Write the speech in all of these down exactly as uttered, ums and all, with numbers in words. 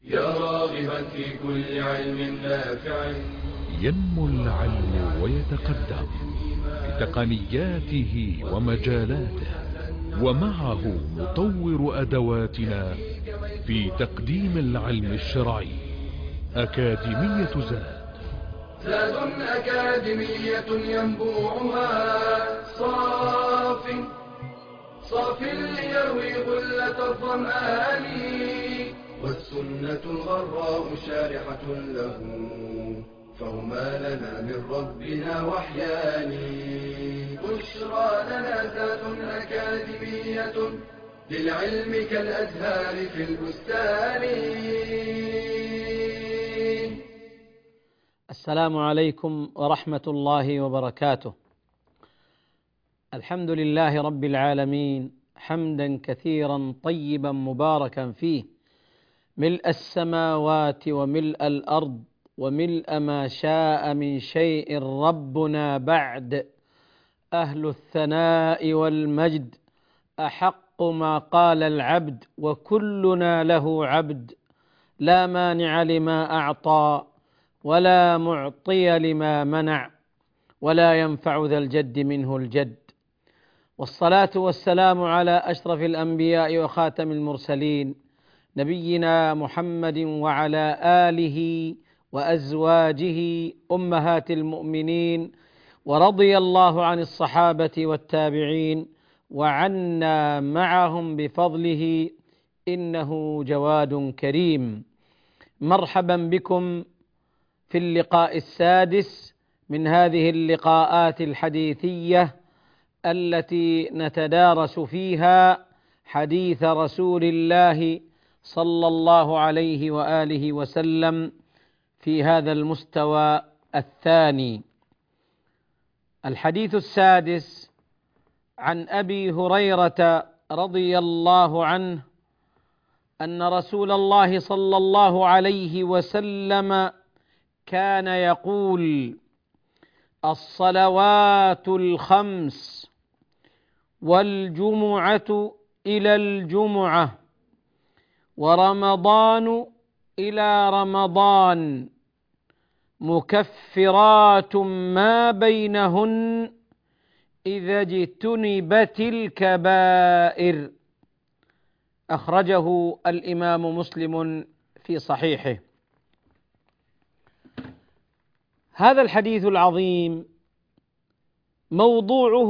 يا راغبا في كل علم نافع. ينمو العلم ويتقدم بتقنياته ومجالاته، ومعه نطور أدواتنا في تقديم العلم الشرعي. أكاديمية زاد زاد أكاديمية ينبوعها صاف صاف ليروي غلة الظمآن، والسنة الغراء شارحة له، فهما لنا من ربنا وحيان. بشرى لنا زاد أكاديمية للعلم كالأزهار في البستان. السلام عليكم ورحمة الله وبركاته. الحمد لله رب العالمين، حمدا كثيرا طيبا مباركا فيه، ملء السماوات وملء الأرض وملء ما شاء من شيء ربنا بعد. أهل الثناء والمجد أحق ما قال العبد، وكلنا له عبد، لا مانع لما أعطى ولا معطي لما منع، ولا ينفع ذا الجد منه الجد. والصلاة والسلام على أشرف الأنبياء وخاتم المرسلين، نبينا محمد وعلى آله وأزواجه أمهات المؤمنين، ورضي الله عن الصحابة والتابعين وعنا معهم بفضله، إنه جواد كريم. مرحبا بكم في اللقاء السادس من هذه اللقاءات الحديثية التي نتدارس فيها حديث رسول الله صلى الله عليه وآله وسلم في هذا المستوى الثاني. الحديث السادس عن أبي هريرة رضي الله عنه أن رسول الله صلى الله عليه وسلم كان يقول: الصلوات الخمس والجمعة إلى الجمعة ورمضان إلى رمضان مكفرات ما بينهن إذا اجتنبت الكبائر. أخرجه الإمام مسلم في صحيحه. هذا الحديث العظيم موضوعه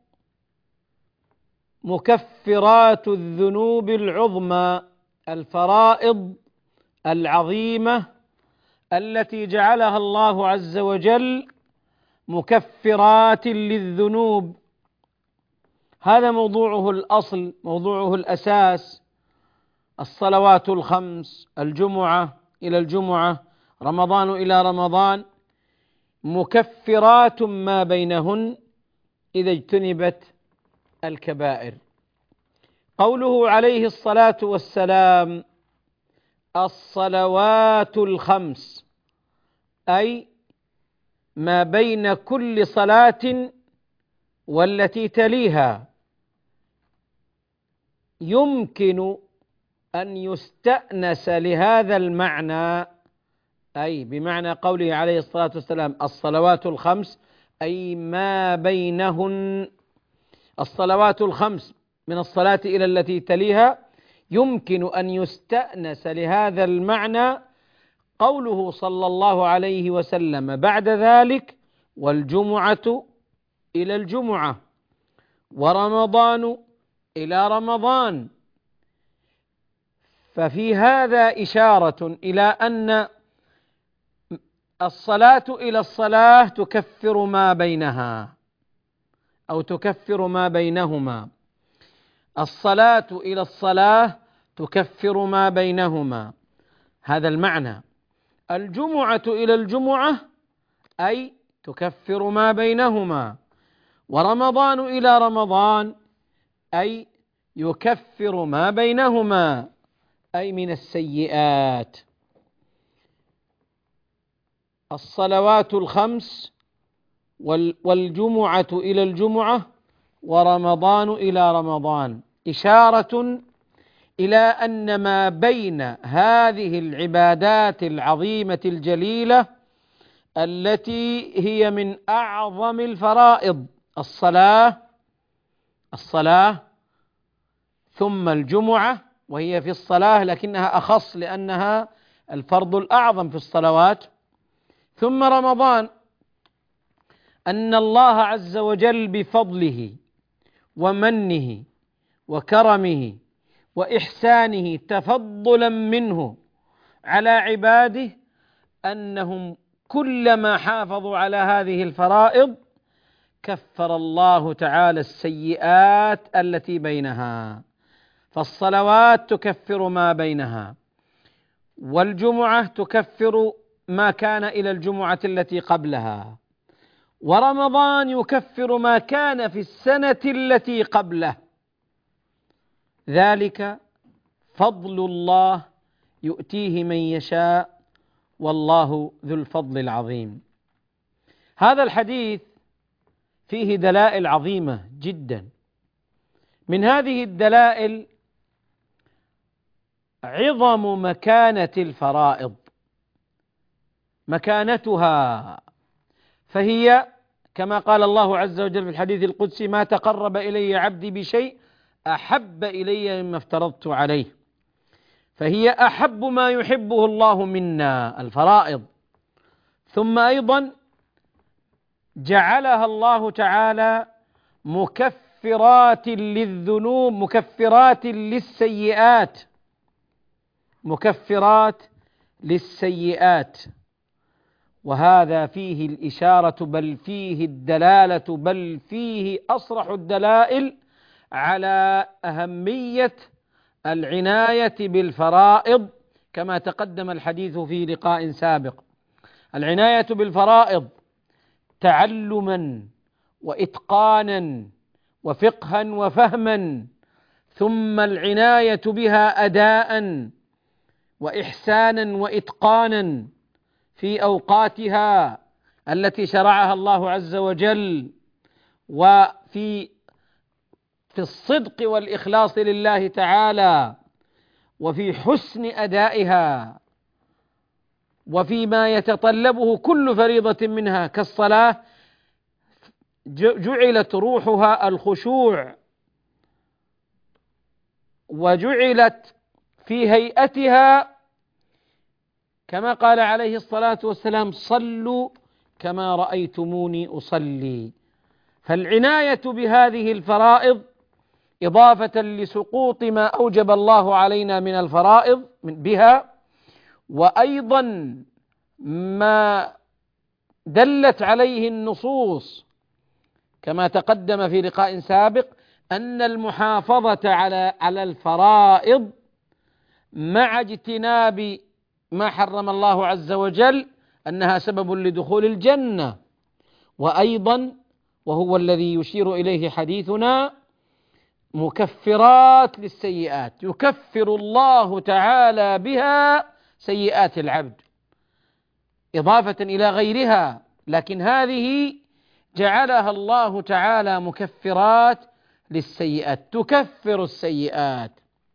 مكفرات الذنوب العظمى، الفرائض العظيمة التي جعلها الله عز وجل مكفرات للذنوب. هذا موضوعه الأصل، موضوعه الأساس. الصلوات الخمس، الجمعة إلى الجمعة، رمضان إلى رمضان، مكفرات ما بينهن إذا اجتنبت الكبائر. قوله عليه الصلاة والسلام: الصلوات الخمس، أي ما بين كل صلاة والتي تليها. يمكن أن يستأنس لهذا المعنى، أي بمعنى قوله عليه الصلاة والسلام الصلوات الخمس، أي ما بينهن. الصلوات الخمس من الصلاة إلى التي تليها، يمكن أن يستأنس لهذا المعنى قوله صلى الله عليه وسلم بعد ذلك: والجمعة إلى الجمعة ورمضان إلى رمضان. ففي هذا إشارة إلى أن الصلاة إلى الصلاة تكفر ما بينها أو تكفر ما بينهما. الصلاة إلى الصلاة تكفر ما بينهما، هذا المعنى. الجمعة إلى الجمعة أي تكفر ما بينهما، ورمضان إلى رمضان أي يكفر ما بينهما، أي من السيئات. الصلوات الخمس والجمعة إلى الجمعة ورمضان إلى رمضان، إشارة إلى أن ما بين هذه العبادات العظيمة الجليلة التي هي من أعظم الفرائض، الصلاة الصلاة ثم الجمعة، وهي في الصلاة لكنها أخص لأنها الفرض الأعظم في الصلوات، ثم رمضان، أن الله عز وجل بفضله ومنه وكرمه وإحسانه تفضلا منه على عباده أنهم كلما حافظوا على هذه الفرائض كفر الله تعالى السيئات التي بينها، فالصلوات تكفر ما بينها، والجمعة تكفر ما كان إلى الجمعة التي قبلها، ورمضان يكفر ما كان في السنة التي قبله. ذلك فضل الله يؤتيه من يشاء والله ذو الفضل العظيم. هذا الحديث فيه دلائل عظيمة جدا. من هذه الدلائل عظم مكانة الفرائض، مكانتها، فهي كما قال الله عز وجل في الحديث القدسي: ما تقرب إلي عبدي بشيء أحب إلي مما افترضت عليه، فهي أحب ما يحبه الله منا الفرائض. ثم أيضا جعلها الله تعالى مكفرات للذنوب، مكفرات للسيئات، مكفرات للسيئات، وهذا فيه الإشارة بل فيه الدلالة بل فيه أصرح الدلائل على أهمية العناية بالفرائض، كما تقدم الحديث في لقاء سابق. العناية بالفرائض تعلما وإتقانا وفقها وفهما، ثم العناية بها أداء وإحسانا وإتقانا في أوقاتها التي شرعها الله عز وجل، وفي في الصدق والإخلاص لله تعالى، وفي حسن أدائها، وفيما يتطلبه كل فريضة منها كالصلاة جعلت روحها الخشوع، وجعلت في هيئتها كما قال عليه الصلاة والسلام: صلوا كما رأيتموني أصلي. فالعناية بهذه الفرائض إضافة لسقوط ما أوجب الله علينا من الفرائض بها، وأيضا ما دلت عليه النصوص كما تقدم في لقاء سابق أن المحافظة على على الفرائض مع اجتناب ما حرم الله عز وجل أنها سبب لدخول الجنة. وأيضا وهو الذي يشير إليه حديثنا مكفرات للسيئات، يكفر الله تعالى بها سيئات العبد إضافة إلى غيرها، لكن هذه جعلها الله تعالى مكفرات للسيئات، تكفر السيئات.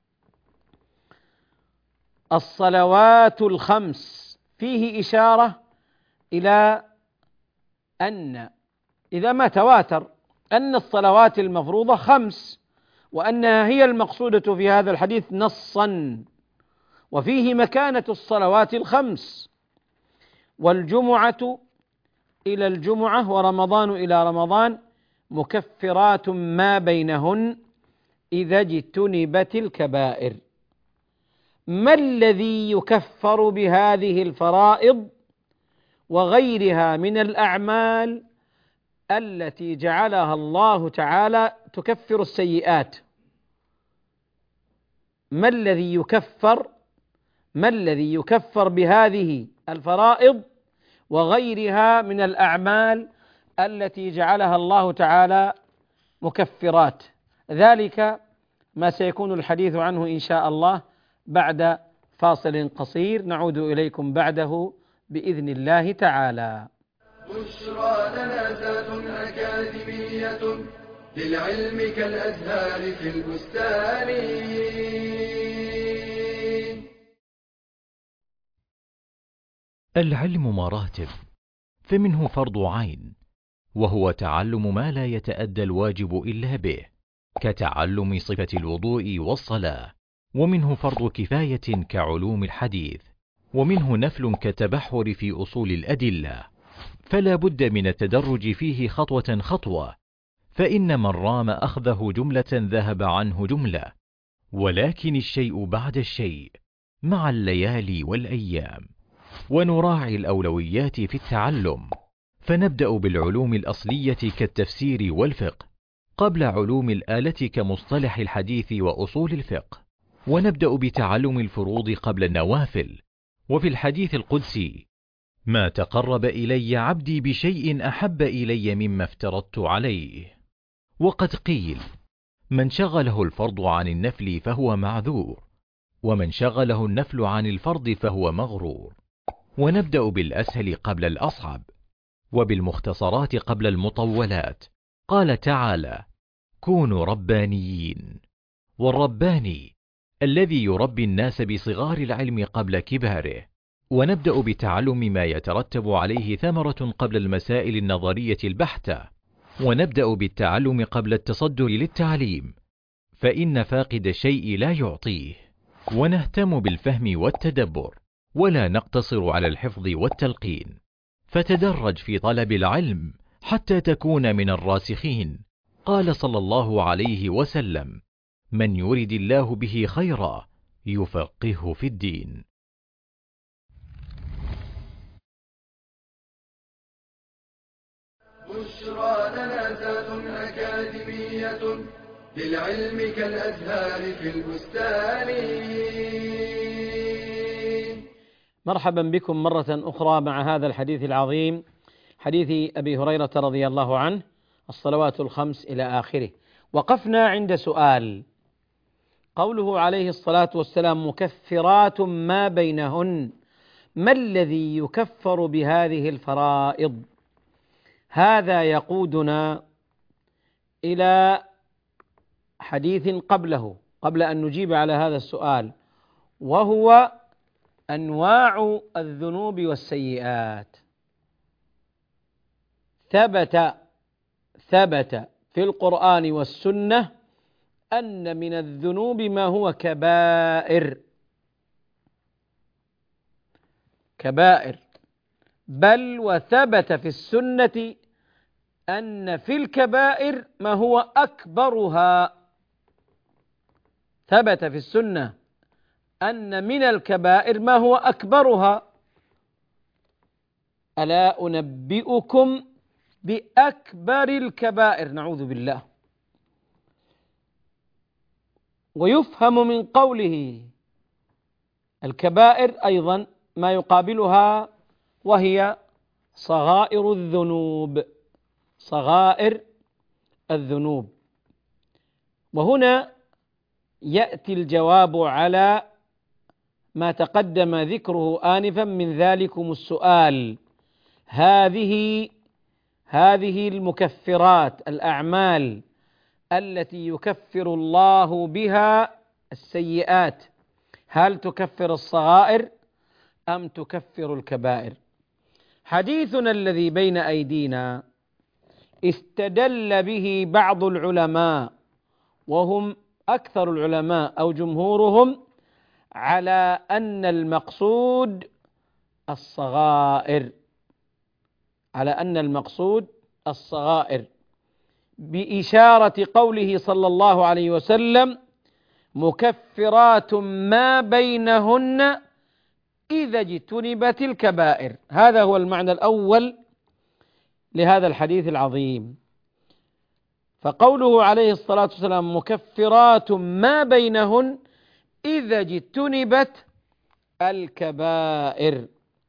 الصلوات الخمس فيه إشارة إلى أن إذا ما تواتر أن الصلوات المفروضة خمس، وأنها هي المقصودة في هذا الحديث نصا، وفيه مكانة الصلوات الخمس. والجمعة إلى الجمعة ورمضان إلى رمضان مكفرات ما بينهن إذا اجتنبت الكبائر. ما الذي يكفر بهذه الفرائض وغيرها من الأعمال التي جعلها الله تعالى تكفر السيئات؟ ما الذي يكفر ما الذي يكفر بهذه الفرائض وغيرها من الأعمال التي جعلها الله تعالى مكفرات؟ ذلك ما سيكون الحديث عنه إن شاء الله بعد فاصل قصير نعود إليكم بعده بإذن الله تعالى. بشرى لنا ذات أكاديمية للعلم كالأزهار في البستان. العلم مراتب، فمنه فرض عين، وهو تعلم ما لا يتأدى الواجب إلا به، كتعلم صفة الوضوء والصلاة. ومنه فرض كفاية كعلوم الحديث، ومنه نفل كتبحر في أصول الأدلة. فلا بد من التدرج فيه خطوة خطوة، فإن من رام أخذه جملة ذهب عنه جملة، ولكن الشيء بعد الشيء مع الليالي والأيام. ونراعي الأولويات في التعلم، فنبدأ بالعلوم الأصلية كالتفسير والفقه قبل علوم الآلة كمصطلح الحديث وأصول الفقه، ونبدأ بتعلم الفروض قبل النوافل. وفي الحديث القدسي: ما تقرب إلي عبدي بشيء أحب إلي مما افترضت عليه. وقد قيل: من شغله الفرض عن النفل فهو معذور، ومن شغله النفل عن الفرض فهو مغرور. ونبدأ بالأسهل قبل الأصعب، وبالمختصرات قبل المطولات. قال تعالى: كونوا ربانيين. والرباني الذي يربي الناس بصغار العلم قبل كباره. ونبدأ بتعلم ما يترتب عليه ثمرة قبل المسائل النظرية البحتة. ونبدأ بالتعلم قبل التصدر للتعليم، فإن فاقد الشيء لا يعطيه. ونهتم بالفهم والتدبر، ولا نقتصر على الحفظ والتلقين. فتدرج في طلب العلم حتى تكون من الراسخين. قال صلى الله عليه وسلم: من يرد الله به خيرا يفقهه في الدين. بشرى لنا ذات أكاديمية للعلم كالأزهار في البستان. مرحبا بكم مرة أخرى مع هذا الحديث العظيم، حديث أبي هريرة رضي الله عنه، الصلوات الخمس إلى آخره. وقفنا عند سؤال قوله عليه الصلاة والسلام: مكفرات ما بينهن، ما الذي يكفر بهذه الفرائض؟ هذا يقودنا إلى حديث قبله قبل أن نجيب على هذا السؤال، وهو أنواع الذنوب والسيئات. ثبت ثبت في القرآن والسنة أن من الذنوب ما هو كبائر كبائر بل وثبت في السنة أن في الكبائر ما هو أكبرها. ثبت في السنة أن من الكبائر ما هو أكبرها. ألا أنبئكم بأكبر الكبائر؟ نعوذ بالله. ويفهم من قوله الكبائر أيضا ما يقابلها، وهي صغائر الذنوب صغائر الذنوب. وهنا يأتي الجواب على ما تقدم ذكره آنفا من ذلكم السؤال. هذه هذه المكفرات، الأعمال التي يكفر الله بها السيئات، هل تكفر الصغائر أم تكفر الكبائر؟ حديثنا الذي بين أيدينا استدل به بعض العلماء، وهم أكثر العلماء أو جمهورهم، على أن المقصود الصغائر على أن المقصود الصغائر بإشارة قوله صلى الله عليه وسلم: مكفرات ما بينهن إذا اجتنبت الكبائر. هذا هو المعنى الأول لهذا الحديث العظيم. فقوله عليه الصلاة والسلام: مكفرات ما بينهن إذا اجتنبت الكبائر،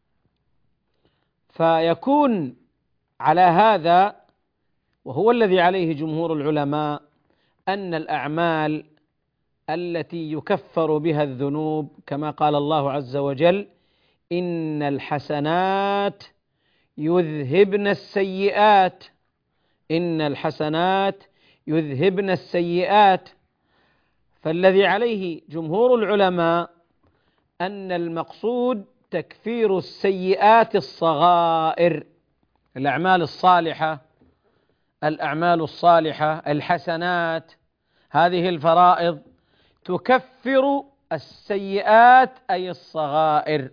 فيكون على هذا، وهو الذي عليه جمهور العلماء، أن الأعمال التي يكفر بها الذنوب كما قال الله عز وجل: إن الحسنات يذهبن السيئات إن الحسنات يذهبن السيئات فالذي عليه جمهور العلماء أن المقصود تكفير السيئات الصغائر، الأعمال الصالحة، الأعمال الصالحة الحسنات، هذه الفرائض تكفر السيئات أي الصغائر.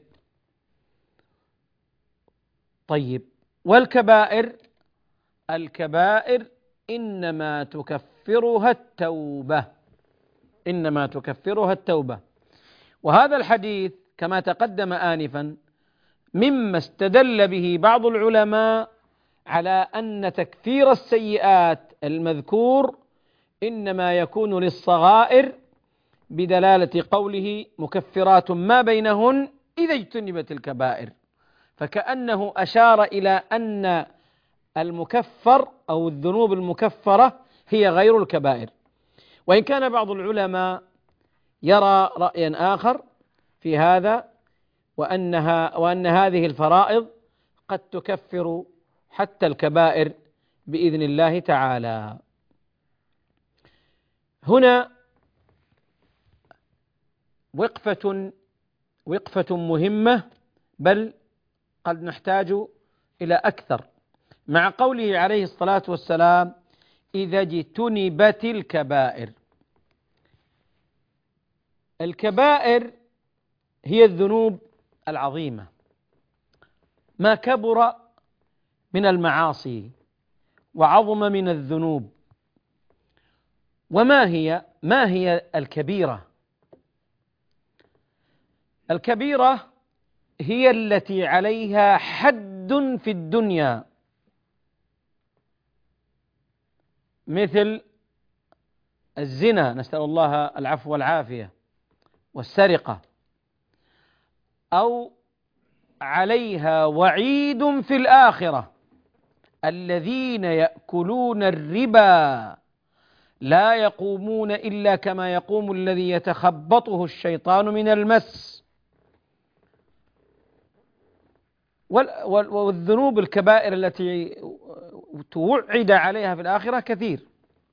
طيب، والكبائر؟ الكبائر إنما تكفرها التوبة، إنما تكفرها التوبة. وهذا الحديث كما تقدم آنفا مما استدل به بعض العلماء على أن تكفير السيئات المذكور إنما يكون للصغائر، بدلالة قوله مكفرات ما بينهن إذا اجتنبت الكبائر، فكأنه أشار إلى أن المكفر أو الذنوب المكفرة هي غير الكبائر. وإن كان بعض العلماء يرى رأيا آخر في هذا، وأنها وأن هذه الفرائض قد تكفر حتى الكبائر بإذن الله تعالى. هنا وقفة وقفة مهمة، بل قد نحتاج إلى أكثر، مع قوله عليه الصلاة والسلام إذا اجتنبت الكبائر. الكبائر هي الذنوب العظيمة، ما كبر من المعاصي وعظم من الذنوب. وما هي ما هي الكبيرة؟ الكبيرة هي التي عليها حد في الدنيا، مثل الزنا، نسأل الله العفو والعافية، والسرقة، أو عليها وعيد في الآخرة الذين يأكلون الربا لا يقومون إلا كما يقوم الذي يتخبطه الشيطان من المس. والذنوب الكبائر التي توعد عليها في الآخرة كثير.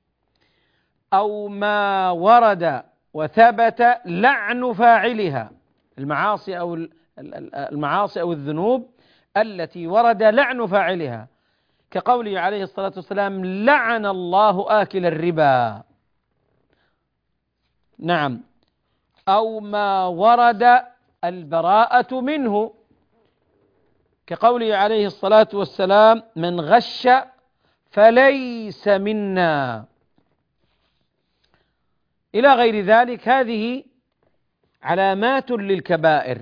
أو ما ورد وثبت لعن فاعلها، المعاصي أو المعاصي أو الذنوب التي ورد لعن فاعلها، كقوله عليه الصلاة والسلام لعن الله آكل الربا. نعم. أو ما ورد البراءة منه، كقوله عليه الصلاة والسلام من غش فليس منا، إلى غير ذلك. هذه علامات للكبائر،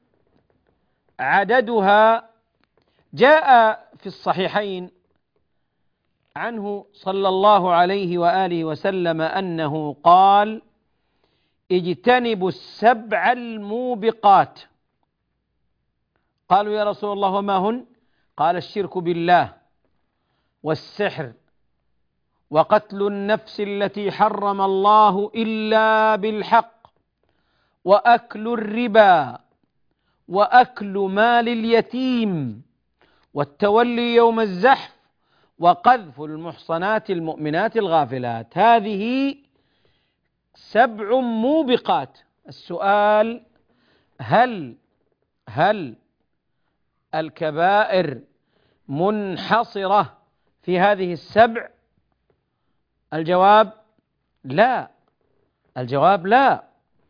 عددها جاء في الصحيحين عنه صلى الله عليه وآله وسلم أنه قال اجتنبوا السبع الموبقات. قالوا يا رسول الله وما هن؟ قال الشرك بالله، والسحر، وقتل النفس التي حرم الله إلا بالحق، وأكل الربا، وأكل مال اليتيم، والتولي يوم الزحف، وقذف المحصنات المؤمنات الغافلات. هذه سبع موبقات. السؤال: هل هل الكبائر منحصرة في هذه السبع؟ الجواب لا، الجواب لا،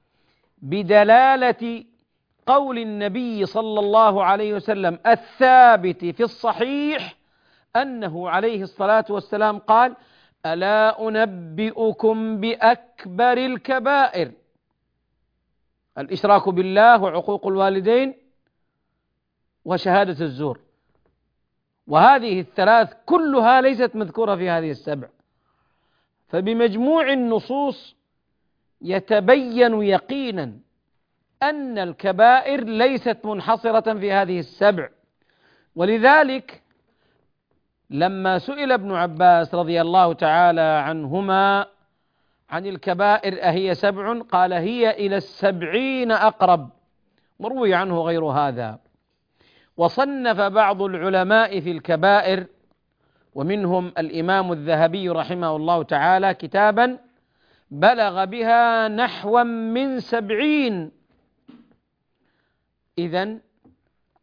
بدلالة قول النبي صلى الله عليه وسلم الثابت في الصحيح أنه عليه الصلاة والسلام قال ألا أنبئكم بأكبر الكبائر؟ الإشراك بالله، وعقوق الوالدين، وشهادة الزور. وهذه الثلاث كلها ليست مذكورة في هذه السبع. فبمجموع النصوص يتبين يقينا أن الكبائر ليست منحصرة في هذه السبع. ولذلك لما سئل ابن عباس رضي الله تعالى عنهما عن الكبائر أهي سبع؟ قال هي إلى السبعين أقرب، وروي عنه غير هذا. وصنف بعض العلماء في الكبائر، ومنهم الإمام الذهبي رحمه الله تعالى، كتابا بلغ بها نحوا من سبعين. إذن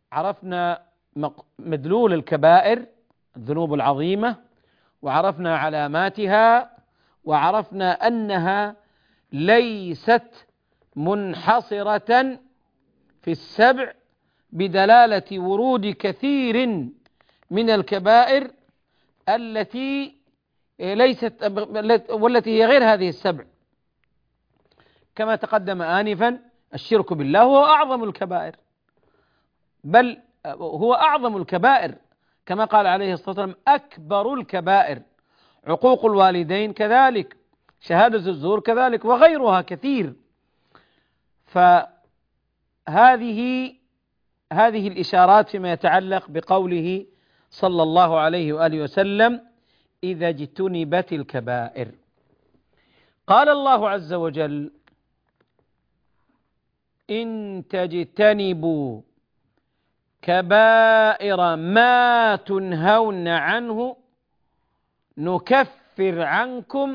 عرفنا مدلول الكبائر الذنوب العظيمة، وعرفنا علاماتها، وعرفنا أنها ليست منحصرة في السبع بدلالة ورود كثير من الكبائر التي ليست والتي هي غير هذه السبع، كما تقدم آنفا الشرك بالله هو أعظم الكبائر، بل هو أعظم الكبائر كما قال عليه الصلاة والسلام أكبر الكبائر، عقوق الوالدين كذلك، شهادة الزور كذلك، وغيرها كثير. فهذه هذه الإشارات فيما يتعلق بقوله صلى الله عليه وآله وسلم إذا اجتنبت الكبائر. قال الله عز وجل إن تجتنبوا كبائر ما تنهون عنه نكفر عنكم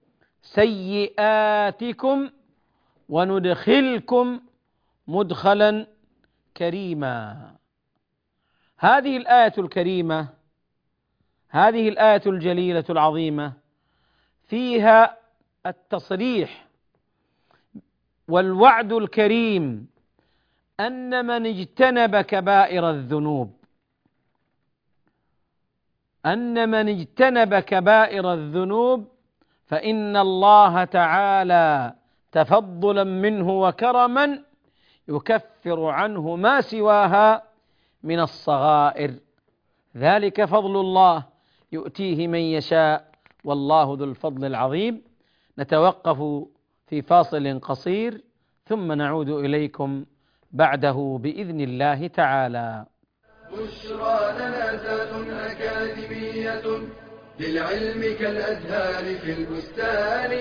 سيئاتكم وندخلكم مدخلا كريما. هذه الآية الكريمة، هذه الآية الجليلة العظيمة فيها التصريح والوعد الكريم أن من اجتنب كبائر الذنوب أن من اجتنب كبائر الذنوب فإن الله تعالى تفضلا منه وكرما يكفر عنه ما سواها من الصغائر، ذلك فضل الله يؤتيه من يشاء والله ذو الفضل العظيم. نتوقف في فاصل قصير ثم نعود إليكم بعده بإذن الله تعالى. بشرى لنا ذات أكاديمية للعلم كالأزهار في البستان.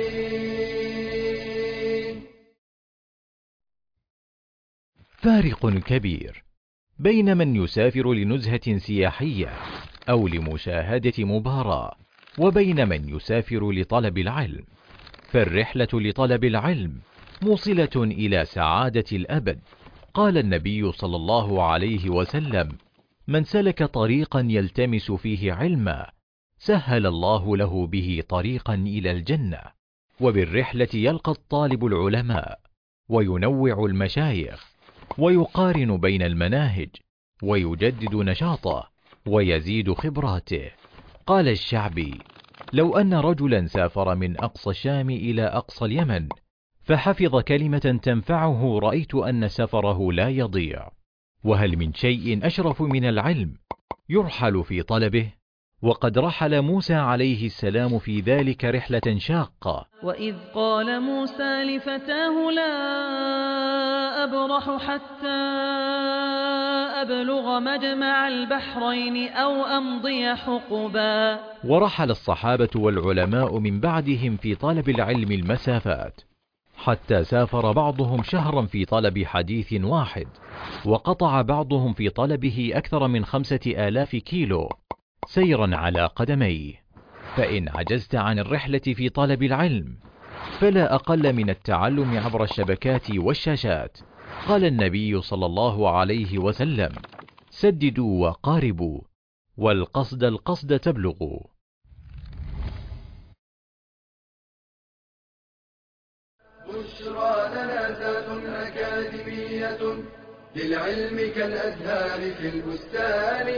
فارق كبير بين من يسافر لنزهة سياحية أو لمشاهدة مباراة وبين من يسافر لطلب العلم، فالرحلة لطلب العلم موصلة إلى سعادة الأبد. قال النبي صلى الله عليه وسلم من سلك طريقا يلتمس فيه علما سهل الله له به طريقا إلى الجنة. وبالرحلة يلقى الطالب العلماء وينوع المشايخ ويقارن بين المناهج ويجدد نشاطه ويزيد خبراته. قال الشعبي لو أن رجلا سافر من أقصى الشام إلى أقصى اليمن فحفظ كلمة تنفعه رأيت أن سفره لا يضيع. وهل من شيء أشرف من العلم يرحل في طلبه؟ وقد رحل موسى عليه السلام في ذلك رحلة شاقة. وإذ قال موسى لفتاه لا أبرح حتى أبلغ مجمع البحرين أو أمضي حقبا. ورحل الصحابة والعلماء من بعدهم في طلب العلم المسافات، حتى سافر بعضهم شهرا في طلب حديث واحد، وقطع بعضهم في طلبه أكثر من خمسة آلاف كيلو سيرا على قدميه. فإن عجزت عن الرحلة في طلب العلم فلا أقل من التعلم عبر الشبكات والشاشات. قال النبي صلى الله عليه وسلم سددوا وقاربوا والقصد القصد تبلغوا. بشرى لنا ذات أكاديمية للعلم كالأزهار في البستان.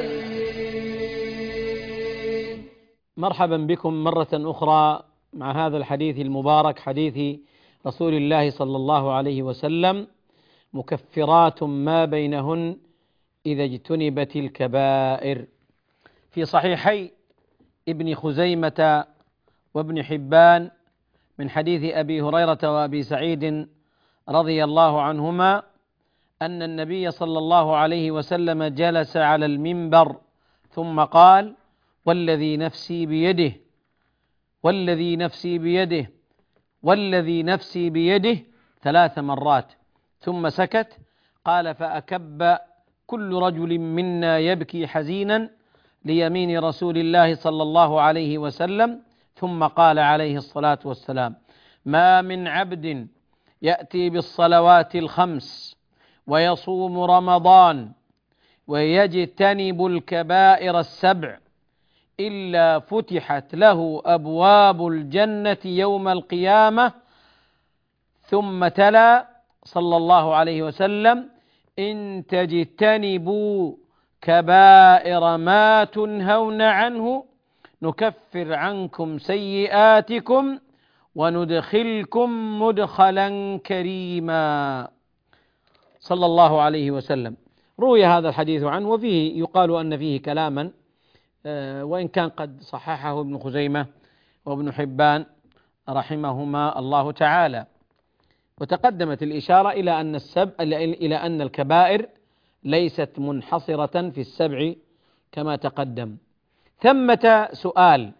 مرحبا بكم مرة أخرى مع هذا الحديث المبارك، حديث رسول الله صلى الله عليه وسلم مكفرات ما بينهن إذا اجتنبت الكبائر. في صحيحي ابن خزيمة وابن حبان من حديث أبي هريرة وأبي سعيد رضي الله عنهما أن النبي صلى الله عليه وسلم جلس على المنبر ثم قال والذي نفسي بيده والذي نفسي بيده والذي نفسي بيده ثلاث مرات ثم سكت. قال فأكب كل رجل منا يبكي حزينا ليمين رسول الله صلى الله عليه وسلم، ثم قال عليه الصلاة والسلام ما من عبد يأتي بالصلوات الخمس ويصوم رمضان ويجتنب الكبائر السبع إلا فتحت له أبواب الجنة يوم القيامة. ثم تلا صلى الله عليه وسلم: إن تجتنبوا كبائر ما تنهون عنه نكفر عنكم سيئاتكم وندخلكم مدخلا كريما، صلى الله عليه وسلم. روي هذا الحديث عنه، وفيه يقال أن فيه كلاما وإن كان قد صححه ابن خزيمة وابن حبان رحمهما الله تعالى. وتقدمت الإشارة إلى أن السبع إلى أن الكبائر ليست منحصرة في السبع كما تقدم. ثمة سؤال: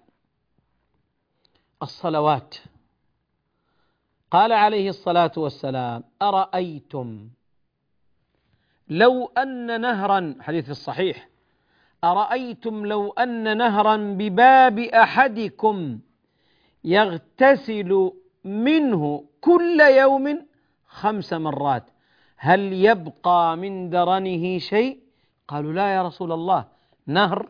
الصلوات. قال عليه الصلاة والسلام: أرأيتم لو أن نهرا، حديث في الصحيح، أرأيتم لو أن نهرا بباب أحدكم يغتسل منه كل يوم خمس مرات هل يبقى من درنه شيء؟ قالوا: لا يا رسول الله، نهر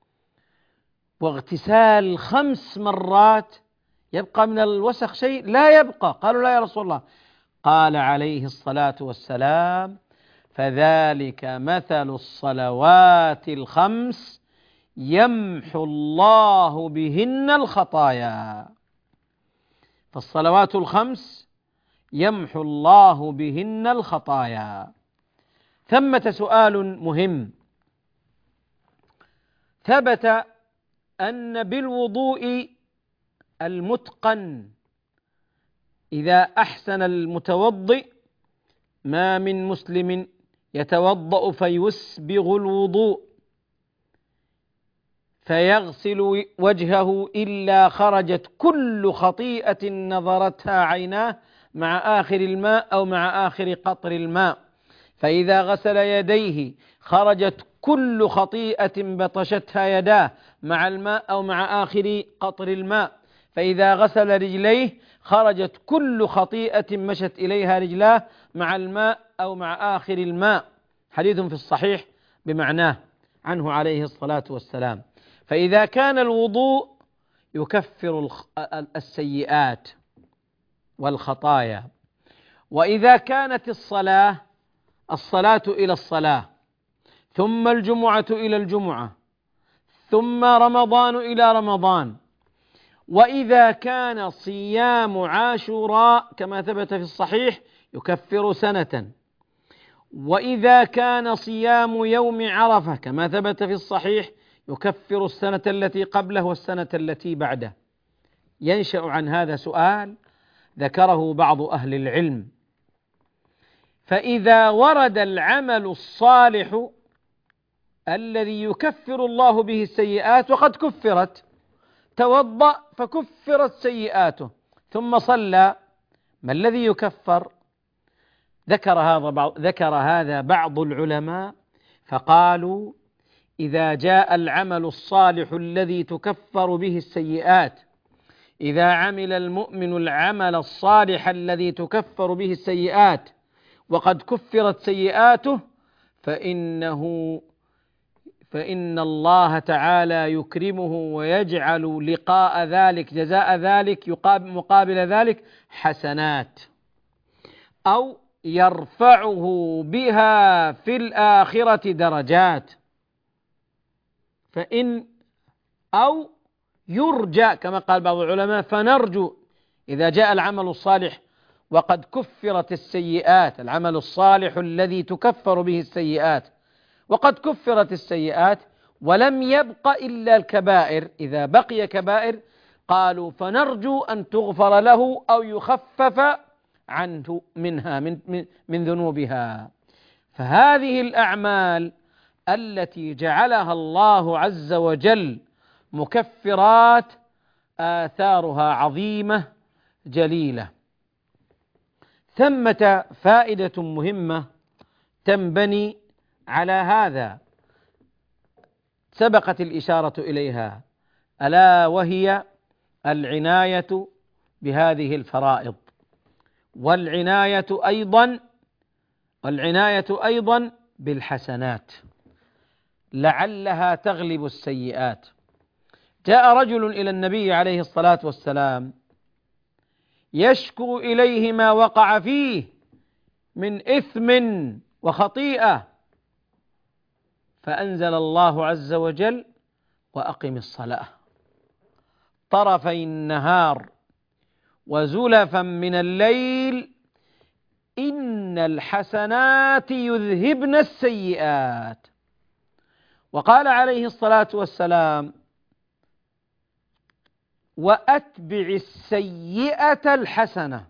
واغتسال خمس مرات يبقى من الوسخ شيء؟ لا يبقى. قالوا: لا يا رسول الله. قال عليه الصلاة والسلام: فذلك مثل الصلوات الخمس يمحو الله بهن الخطايا. فالصلوات الخمس يمحو الله بهن الخطايا. ثمة سؤال مهم: ثبت أن بالوضوء المتقن إذا أحسن المتوضئ ما من مسلم يتوضأ فيسبغ الوضوء فيغسل وجهه إلا خرجت كل خطيئة نظرتها عيناه مع آخر الماء أو مع آخر قطر الماء، فإذا غسل يديه خرجت كل خطيئة بطشتها يداه مع الماء أو مع آخر قطر الماء، فإذا غسل رجليه خرجت كل خطيئة مشت إليها رجلاه مع الماء أو مع آخر الماء. حديث في الصحيح بمعناه عنه عليه الصلاة والسلام. فإذا كان الوضوء يكفر السيئات والخطايا، وإذا كانت الصلاة الصلاة إلى الصلاة، ثم الجمعة إلى الجمعة، ثم رمضان إلى رمضان، وإذا كان صيام عاشوراء كما ثبت في الصحيح يكفر سنة، وإذا كان صيام يوم عرفة كما ثبت في الصحيح يكفر السنة التي قبله والسنة التي بعده. ينشأ عن هذا سؤال ذكره بعض أهل العلم: فإذا ورد العمل الصالح الذي يكفر الله به السيئات وقد كفرت، توضأ فكفرت سيئاته ثم صلى، ما الذي يكفر؟ ذكر هذا بعض ذكر هذا بعض العلماء فقالوا: إذا جاء العمل الصالح الذي تكفر به السيئات، إذا عمل المؤمن العمل الصالح الذي تكفر به السيئات وقد كفرت سيئاته فإنه فإن الله تعالى يكرمه ويجعل لقاء ذلك جزاء ذلك مقابل ذلك حسنات، أو يرفعه بها في الآخرة درجات، فإن أو يرجى كما قال بعض العلماء فنرجو إذا جاء العمل الصالح وقد كفرت السيئات، العمل الصالح الذي تكفر به السيئات وقد كفرت السيئات ولم يبق إلا الكبائر، إذا بقي كبائر قالوا فنرجو أن تغفر له أو يخفف عنه منها من, من, من ذنوبها. فهذه الأعمال التي جعلها الله عز وجل مكفرات آثارها عظيمة جليلة. ثمة فائدة مهمة تنبني على هذا سبقت الإشارة إليها، ألا وهي العناية بهذه الفرائض، والعناية أيضا والعناية أيضا بالحسنات. لعلها تغلب السيئات. جاء رجل إلى النبي عليه الصلاة والسلام يشكو إليه ما وقع فيه من إثم وخطيئة، فأنزل الله عز وجل: وأقم الصلاة طرفي النهار وزلفا من الليل إن الحسنات يذهبن السيئات. وقال عليه الصلاة والسلام: وأتبع السيئة الحسنة.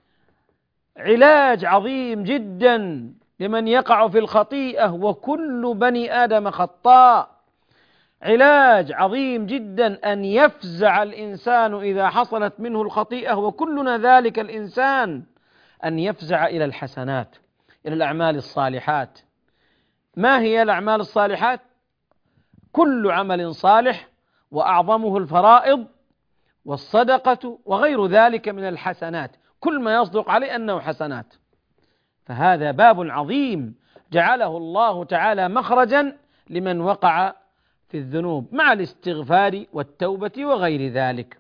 علاج عظيم جدا لمن يقع في الخطيئة، وكل بني آدم خطاء. علاج عظيم جدا أن يفزع الإنسان إذا حصلت منه الخطيئة، وكلنا ذلك الإنسان، أن يفزع إلى الحسنات، إلى الأعمال الصالحات. ما هي الأعمال الصالحات؟ كل عمل صالح، وأعظمه الفرائض والصدقة وغير ذلك من الحسنات، كل ما يصدق عليه أنه حسنات. فهذا باب عظيم جعله الله تعالى مخرجا لمن وقع في الذنوب، مع الاستغفار والتوبة وغير ذلك.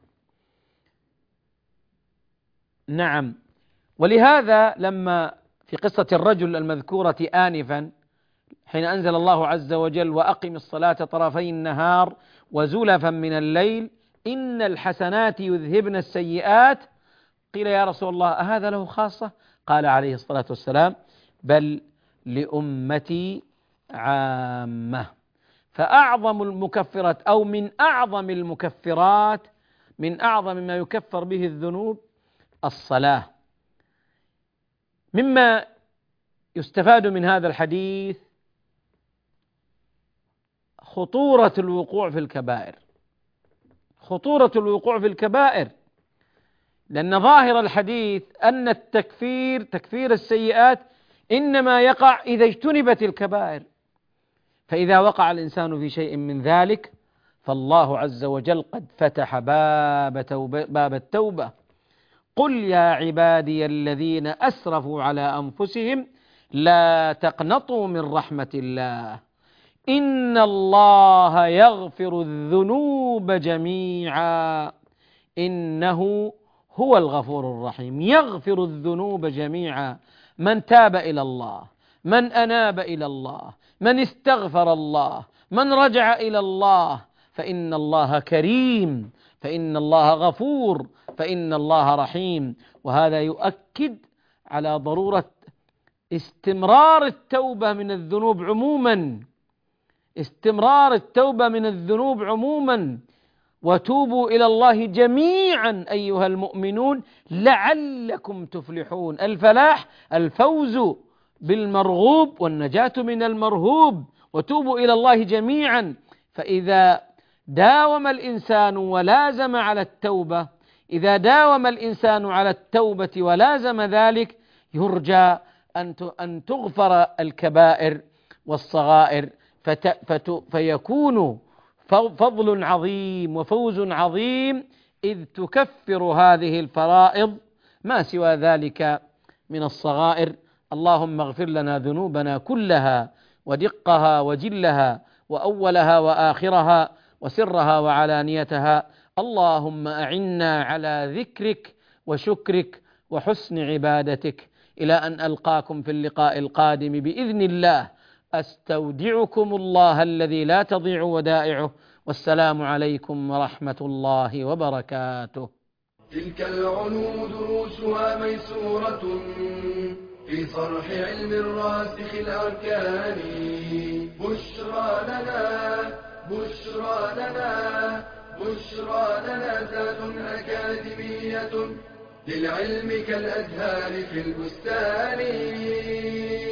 نعم، ولهذا لما في قصة الرجل المذكورة آنفا، حين أنزل الله عز وجل: وأقم الصلاة طرفي النهار وزلفا من الليل إن الحسنات يذهبن السيئات، قيل: يا رسول الله أهذا له خاصة؟ قال عليه الصلاة والسلام: بل لأمتي عامة. فأعظم المكفرات، أو من أعظم المكفرات، من أعظم ما يكفر به الذنوب الصلاة. مما يستفاد من هذا الحديث خطورة الوقوع في الكبائر، خطورة الوقوع في الكبائر، لأن ظاهر الحديث أن التكفير، تكفير السيئات، إنما يقع إذا اجتنبت الكبائر. فإذا وقع الإنسان في شيء من ذلك فالله عز وجل قد فتح باب توبة، باب التوبة. قل يا عبادي الذين أسرفوا على أنفسهم لا تقنطوا من رحمة الله إن الله يغفر الذنوب جميعا إنه هو الغفور الرحيم. يغفر الذنوب جميعا، من تاب إلى الله، من أناب إلى الله، من استغفر الله، من رجع إلى الله، فإن الله كريم، فإن الله غفور، فإن الله رحيم. وهذا يؤكد على ضرورة استمرار التوبة من الذنوب عموما، استمرار التوبة من الذنوب عموما. وتوبوا إلى الله جميعا أيها المؤمنون لعلكم تفلحون. الفلاح الفوز بالمرغوب والنجاة من المرهوب. وتوبوا إلى الله جميعا. فإذا داوم الإنسان ولازم على التوبة، إذا داوم الإنسان على التوبة ولازم ذلك، يرجى أن تغفر الكبائر والصغائر، فيكون فضل عظيم وفوز عظيم، إذ تكفر هذه الفرائض ما سوى ذلك من الصغائر. اللهم اغفر لنا ذنوبنا كلها ودقها وجلها وأولها وآخرها وسرها وعلانيتها. اللهم أعنا على ذكرك وشكرك وحسن عبادتك، إلى أن ألقاكم في اللقاء القادم بإذن الله. أستودعكم الله الذي لا تضيع ودائعه، والسلام عليكم ورحمة الله وبركاته. تلك العلوم دروسها ميسورة في صرح علم الراسخ الأركان. بشرى لنا بشرى لنا بشرى لنا ذات أكاديمية للعلم كالأزهار في البستان.